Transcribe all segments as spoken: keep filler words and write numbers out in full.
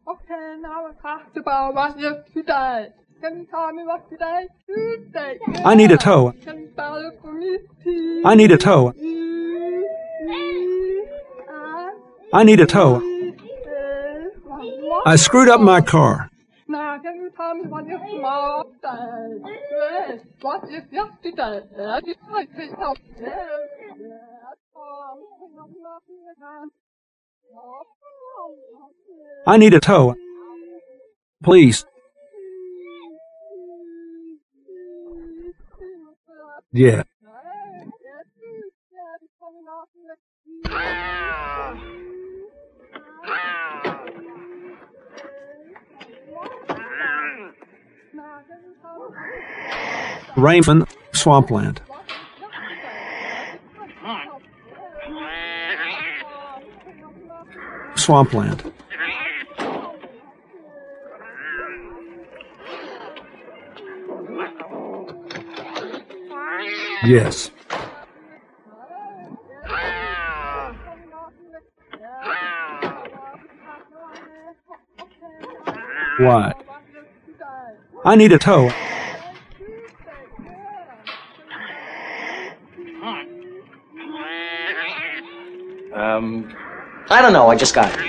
Okay, now I talked about what yesterday. Can you tell me what today? Tuesday. I need a tow. Can you spell it for me, please? I need a tow. E, E, I, I need a tow. E, A, what? I screwed up my car. Now, can you tell me what is tomorrow day? Yes, what is yesterday? I just like to help them. I need a tow. Please. Yeah. Raymond, Swampland. Swampland. Yes. What? I need a tow. Um, I don't know. I just got it.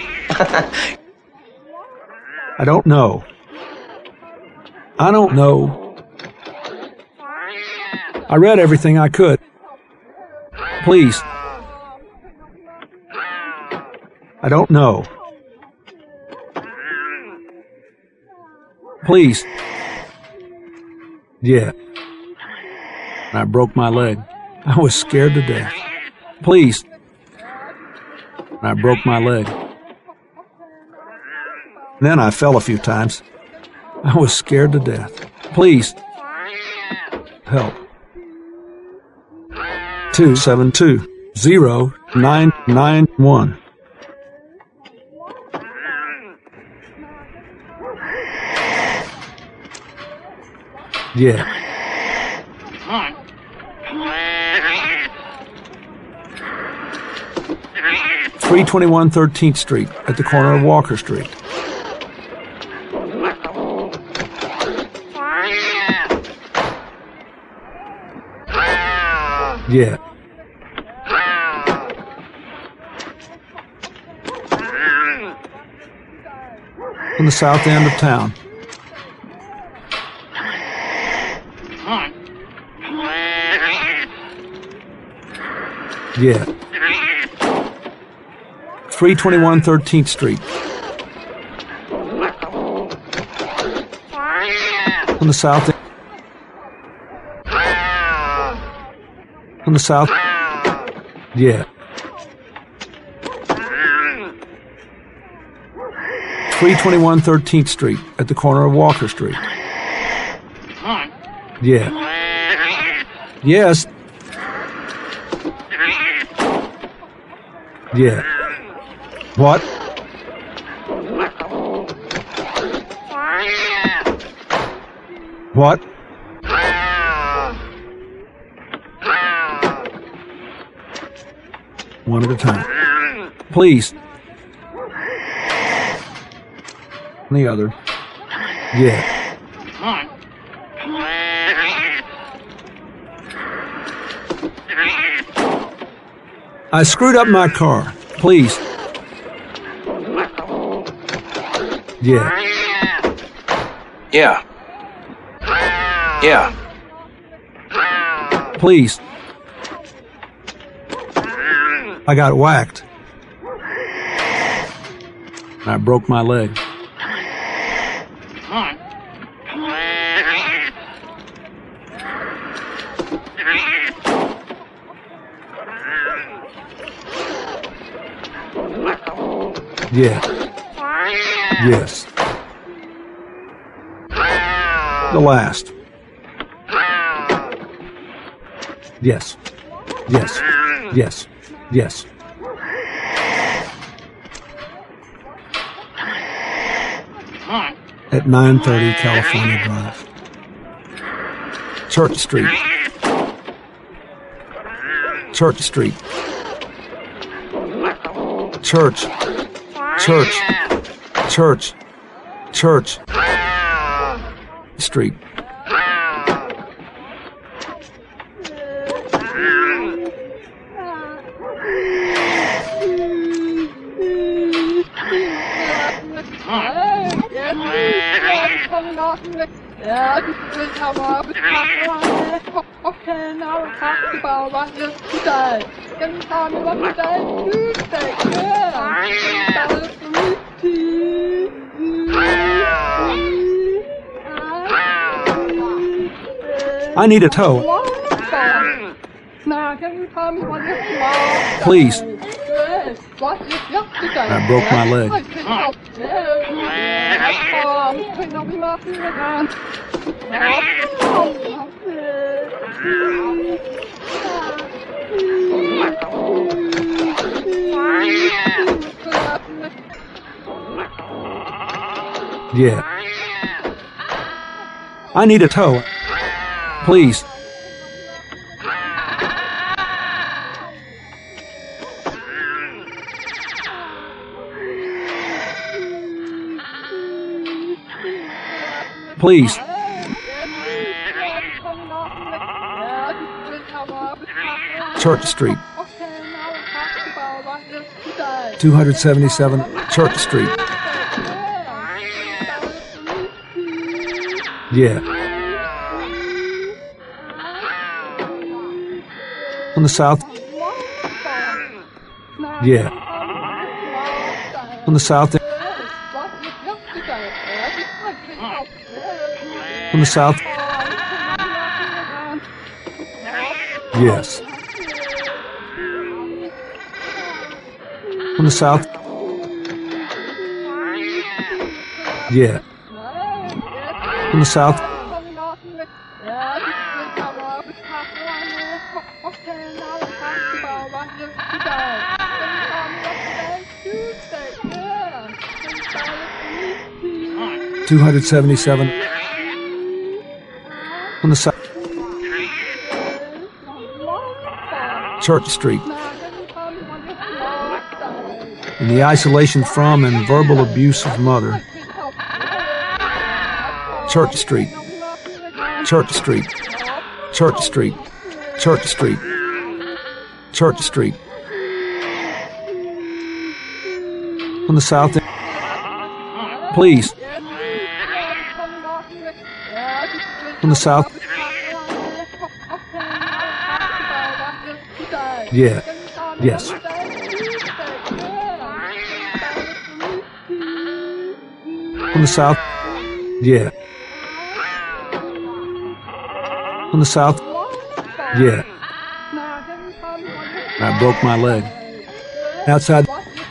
I don't know. I don't know. I read everything I could. Please. I don't know. Please. Yeah. I broke my leg. I was scared to death. Please. I broke my leg. Then I fell a few times. I was scared to death. Please. Help. two seven two zero nine nine one. Yeah. three twenty-one thirteenth Street at the corner of Walker Street. Yeah. In the south end of town. Yeah. three twenty-one thirteenth Street. On the south end. On the south. Yeah. three twenty-one thirteenth Street at the corner of Walker Street. Yeah. Yes. Yeah. What? What? One at a time. Please. The other. Yeah. I screwed up my car. Please. Yeah. Yeah. Yeah. Please. I got whacked. I broke my leg. Yeah. Yes. The last. Yes. Yes. Yes. Yes. At nine thirty California Drive. Church Street. Church Street. Church. Church. Church. Church Street. Ja, du willst aber okay, now we talk about what you today. Can you tell me what today Tuesday? Yeah. I need a tow. Now, can you tell me what is tomorrow? Please. Yes, what is yesterday? I broke my leg. I picked up um, picked up nothing again. Yeah. I need a tow. Please. Please. Church Street. two seventy-seven Church Street. Yeah. On the south. Yeah. On the south. On the south. Yes. On the south. Yeah. On the south. two seventy-seven. On the south. Church Street. In the isolation from and verbal abuse of mother. Church Street. Church Street. Church Street. Church Street. Church Street. On the south end. Please. On the south. Yeah. Yes. On the south. Yeah. On the south. Yeah. I broke my leg. Outside.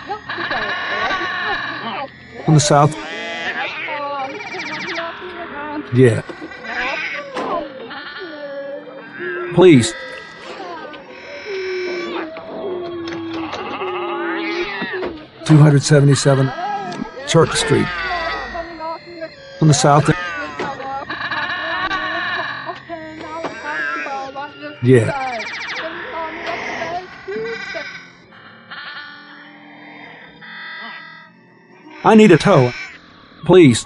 On the south. Yeah. Please. two seventy-seven Church Street. On the south. Yeah. I need a tow. Please.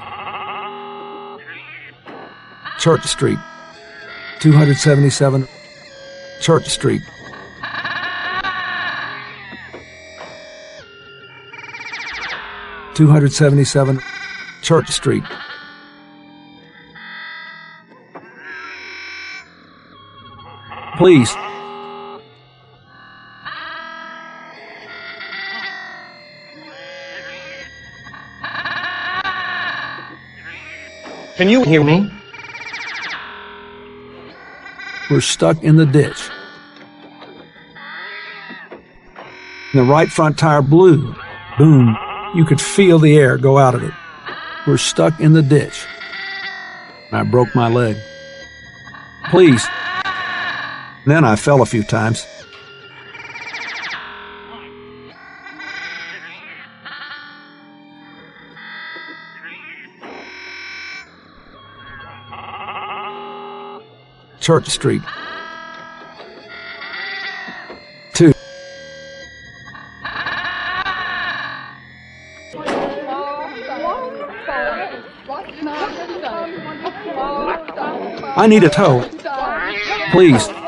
Church Street. two seventy-seven Church Street. two seventy-seven Church Street. Please. Can you hear me? We're stuck in the ditch. The right front tire blew. Boom. You could feel the air go out of it. We're stuck in the ditch. I broke my leg. Please. Then I fell a few times. Church Street. Two. I need a tow. Please,